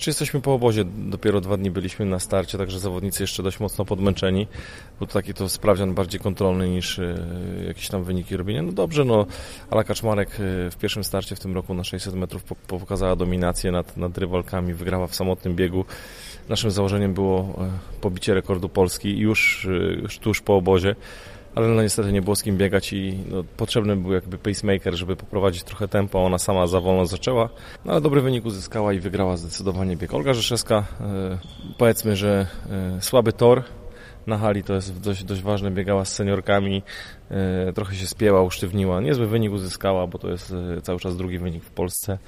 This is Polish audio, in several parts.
Znaczy jesteśmy po obozie, dopiero 2 dni byliśmy na starcie, także zawodnicy jeszcze dość mocno podmęczeni, bo to taki to sprawdzian bardziej kontrolny niż jakieś tam wyniki robienia. No dobrze, Ala Kaczmarek w pierwszym starcie w tym roku na 600 metrów pokazała dominację nad rywalkami, wygrała w samotnym biegu. Naszym założeniem było pobicie rekordu Polski już tuż po obozie, ale niestety nie było z kim biegać i potrzebny był jakby pacemaker, żeby poprowadzić trochę tempo. Ona sama za wolno zaczęła, ale dobry wynik uzyskała i wygrała zdecydowanie bieg. Olga Rzeszewska, powiedzmy, że słaby tor na hali, to jest dość ważne, biegała z seniorkami, trochę się spięła, usztywniła. Niezły wynik uzyskała, bo to jest cały czas drugi wynik w Polsce,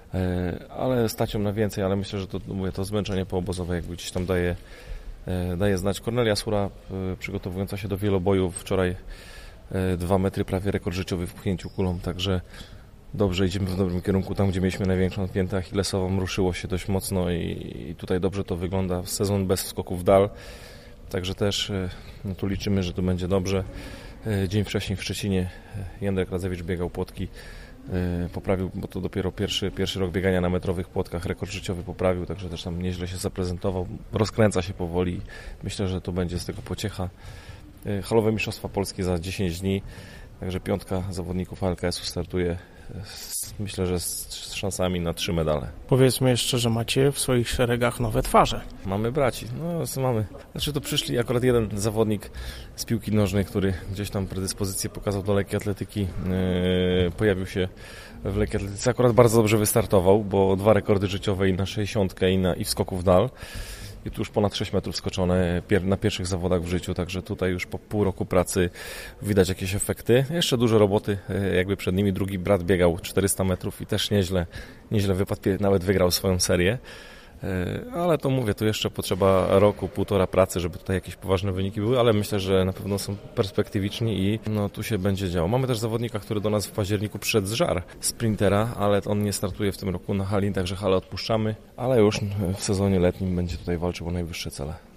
ale stać ją na więcej, ale myślę, że to zmęczenie poobozowe jakby gdzieś tam daje znać. Kornelia Sura, przygotowująca się do wieloboju, wczoraj 2 metry, prawie rekord życiowy w pchnięciu kulą, także dobrze, idziemy w dobrym kierunku. Tam, gdzie mieliśmy największą piętę achillesową, ruszyło się dość mocno i tutaj dobrze to wygląda. Sezon bez skoków w dal, także też tu liczymy, że to będzie dobrze. Dzień wcześniej w Szczecinie Jędrek Radzewicz biegał płotki, poprawił, bo to dopiero pierwszy rok biegania na metrowych płotkach, rekord życiowy poprawił, także też tam nieźle się zaprezentował, rozkręca się powoli, myślę, że to będzie z tego pociecha. Halowe Mistrzostwa Polski za 10 dni, także 5 zawodników ALKS-u startuje, myślę, że z szansami na 3 medale. Powiedzmy jeszcze, że macie w swoich szeregach nowe twarze. Mamy braci, mamy. Znaczy to przyszli akurat jeden zawodnik z piłki nożnej, który gdzieś tam predyspozycję pokazał do lekkiej atletyki, pojawił się w lekkiej atletyce, akurat bardzo dobrze wystartował, bo 2 rekordy życiowe i na 60 i w skoku w dal. I tu już ponad 6 metrów skoczone na pierwszych zawodach w życiu, także tutaj już po pół roku pracy widać jakieś efekty. Jeszcze dużo roboty jakby przed nimi. Drugi brat biegał 400 metrów i też nieźle wypadł, nawet wygrał swoją serię. Ale to mówię, tu jeszcze potrzeba roku, półtora pracy, żeby tutaj jakieś poważne wyniki były, ale myślę, że na pewno są perspektywiczni i tu się będzie działo. Mamy też zawodnika, który do nas w październiku przyszedł z Żar, sprintera, ale on nie startuje w tym roku na hali, także halę odpuszczamy, ale już w sezonie letnim będzie tutaj walczył o najwyższe cele.